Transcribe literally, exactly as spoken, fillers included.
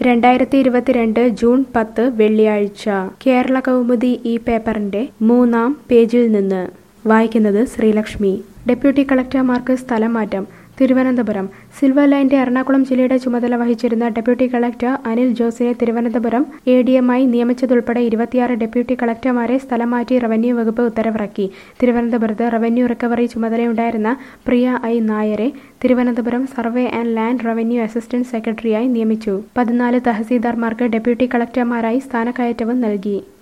രണ്ടായിരത്തി ഇരുപത്തിരണ്ട് ജൂൺ പത്ത് വെള്ളിയാഴ്ച കേരള കൗമുദി ഈ പേപ്പറിന്റെ മൂന്നാം പേജിൽ നിന്ന് വായിക്കുന്നത് ശ്രീലക്ഷ്മി. ഡെപ്യൂട്ടി കളക്ടർമാർക്ക് സ്ഥലം മാറ്റം. തിരുവനന്തപുരം. സിൽവർ ലൈന്റെ എറണാകുളം ജില്ലയുടെ ചുമതല വഹിച്ചിരുന്ന ഡെപ്യൂട്ടി കളക്ടർ അനിൽ ജോസിനെ തിരുവനന്തപുരം എ ഡി എമ്മായി നിയമിച്ചതുൾപ്പെടെ ഇരുപത്തിയാറ് ഡെപ്യൂട്ടി കളക്ടർമാരെ സ്ഥലം മാറ്റി റവന്യൂ വകുപ്പ് ഉത്തരവിറക്കി. തിരുവനന്തപുരത്ത് റവന്യൂ റിക്കവറി ചുമതലയുണ്ടായിരുന്ന പ്രിയ ഐ നായരെ Thiruvananthapuram survey and land revenue assistant സെക്രട്ടറിയായി നിയമിച്ചു. പതിനാല് തഹസീൽദാർമാർക്ക് ഡെപ്യൂട്ടി കളക്ടർമാരായി സ്ഥാനക്കയറ്റവും നൽകി.